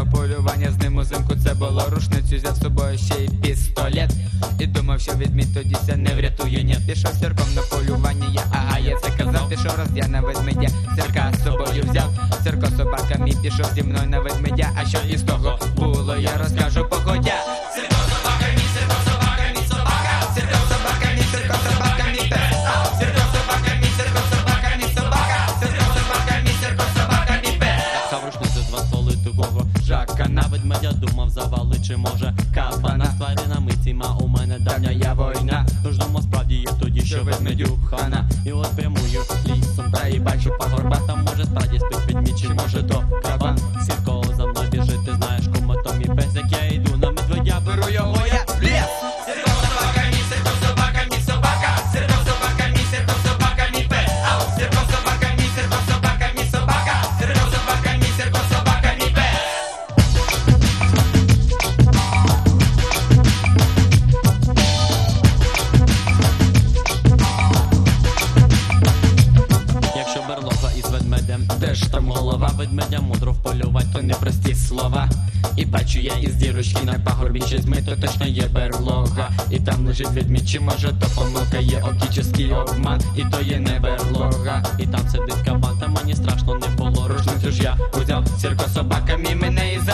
на полювання, з ним узимку це було. Рушницю взяв з собою ще й пістолет. І думав, що ведмідь тоді ся не врятує, ні. Пішов з Сірком на полювання, ага, я це казав. Пішов раз я на ведмедя, Сірка з собою взяв. Сірко собака мій пішов зі мною на ведмедя. А що із того було, я розкажу погодя. Сірко собака мій, Сірко собака мій собака. Сірко собака мій, Сірко собака мій пес. Сірко собака мій, Сірко собака мій собака. Сірко собака мій, Сірко собака мій пес. Пхав рушницю з 2 столи тугого Жака на ведмедя думав завали, чи може кабана. З тваринами ціма у мене давня я війна. Тож думав справді є тоді, що ведмедю хана. І от прямую лісом, та і бачу пагорба. Там може справді спить ведмідь, чи може то кабан. Сірко за мною біжить, ти знаєш, кому то мій пес. Як я йду на медведя, беру його я в ліс. Сірко собака мій, Сірко собака мій собака. Сірко собака мій, Сірко собака мій пес. Сірко собака мій, Сірко собака мій собака. Сірко собака мій, Сірко собака мій пес. Якщо берлога із ведмедем, де ж там голова? Ведмедя мудро вполювать, то непрості слова. І бачу я із дірочки на пагорбі щось мито, точно є берлога. І там лежить ведмідь, чи може то помилка є оптичний обман. І то є не берлога. І там сидить кабан, та мені страшно не було. Рушницю ж я узяв, Сірко собака мій мене із